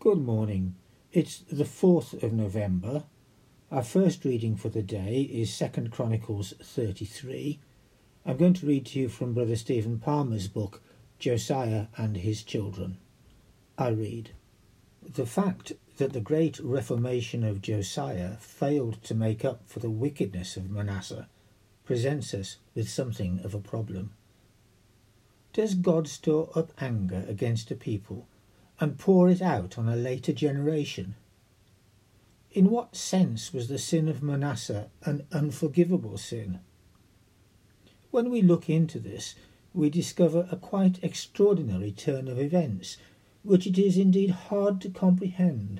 Good morning. It's the 4th of November. Our first reading for the day is 2 Chronicles 33. I'm going to read to you from Brother Stephen Palmer's book, Josiah and His Children. I read. The fact that the great reformation of Josiah failed to make up for the wickedness of Manasseh presents us with something of a problem. Does God store up anger against a people and pour it out on a later generation? In what sense was the sin of Manasseh an unforgivable sin? When we look into this, we discover a quite extraordinary turn of events, which it is indeed hard to comprehend.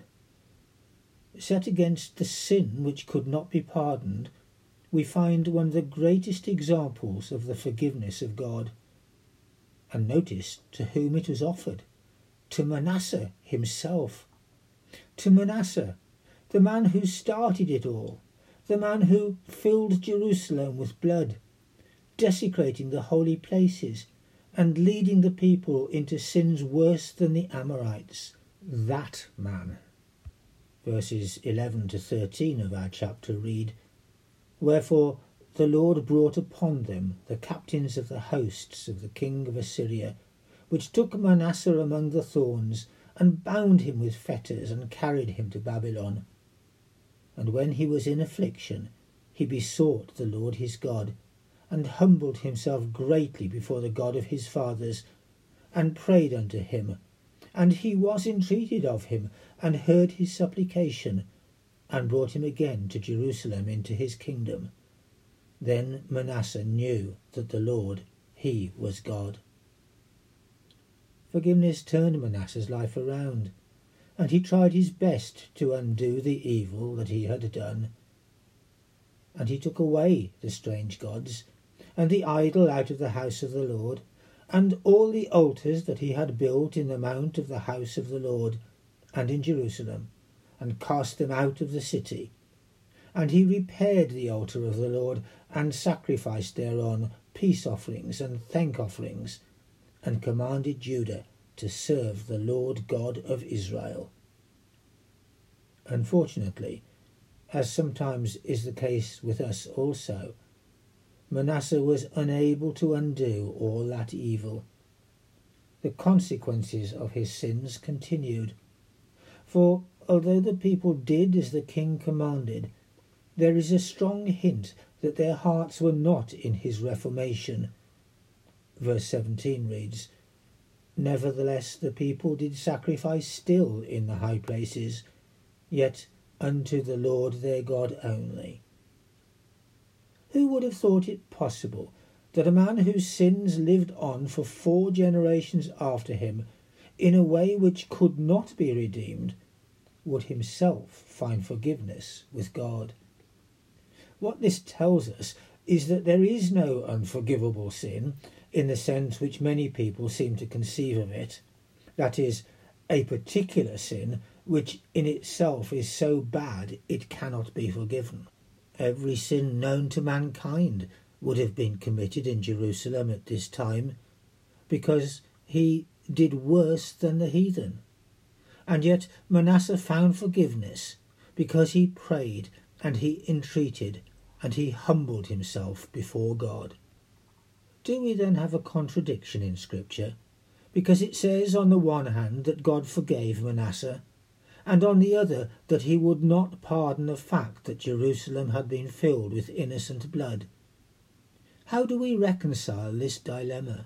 Set against the sin which could not be pardoned, we find one of the greatest examples of the forgiveness of God. And notice to whom it was offered. To Manasseh himself. To Manasseh, the man who started it all, the man who filled Jerusalem with blood, desecrating the holy places and leading the people into sins worse than the Amorites. That man. Verses 11 to 13 of our chapter read, Wherefore the Lord brought upon them the captains of the hosts of the king of Assyria, which took Manasseh among the thorns, and bound him with fetters, and carried him to Babylon. And when he was in affliction, he besought the Lord his God, and humbled himself greatly before the God of his fathers, and prayed unto him. And he was entreated of him, and heard his supplication, and brought him again to Jerusalem into his kingdom. Then Manasseh knew that the Lord, he was God. Forgiveness turned Manasseh's life around, and he tried his best to undo the evil that he had done. And he took away the strange gods, and the idol out of the house of the Lord, and all the altars that he had built in the mount of the house of the Lord, and in Jerusalem, and cast them out of the city. And he repaired the altar of the Lord, and sacrificed thereon peace offerings and thank offerings, and commanded Judah to serve the Lord God of Israel. Unfortunately, as sometimes is the case with us also, Manasseh was unable to undo all that evil. The consequences of his sins continued, for although the people did as the king commanded, there is a strong hint that their hearts were not in his reformation. Verse 17 reads, Nevertheless the people did sacrifice still in the high places, yet unto the Lord their God only. Who would have thought it possible that a man whose sins lived on for 4 generations after him in a way which could not be redeemed would himself find forgiveness with God? What this tells us is that there is no unforgivable sin in the sense which many people seem to conceive of it, that is, a particular sin which in itself is so bad it cannot be forgiven. Every sin known to mankind would have been committed in Jerusalem at this time, because he did worse than the heathen. And yet Manasseh found forgiveness because he prayed and he entreated and he humbled himself before God. Do we then have a contradiction in Scripture? Because it says on the one hand that God forgave Manasseh, and on the other that he would not pardon the fact that Jerusalem had been filled with innocent blood. How do we reconcile this dilemma?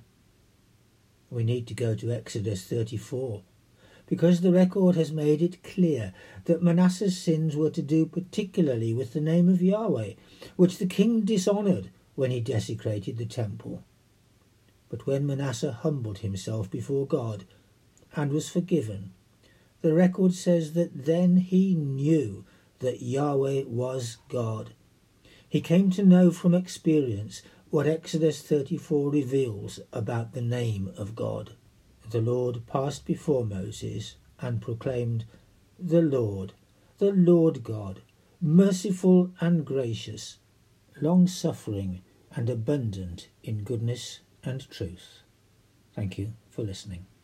We need to go to Exodus 34, because the record has made it clear that Manasseh's sins were to do particularly with the name of Yahweh, which the king dishonoured when he desecrated the temple. But when Manasseh humbled himself before God and was forgiven, the record says that then he knew that Yahweh was God. He came to know from experience what Exodus 34 reveals about the name of God. The Lord passed before Moses and proclaimed, the Lord God, merciful and gracious, long-suffering and abundant in goodness and truth. Thank you for listening.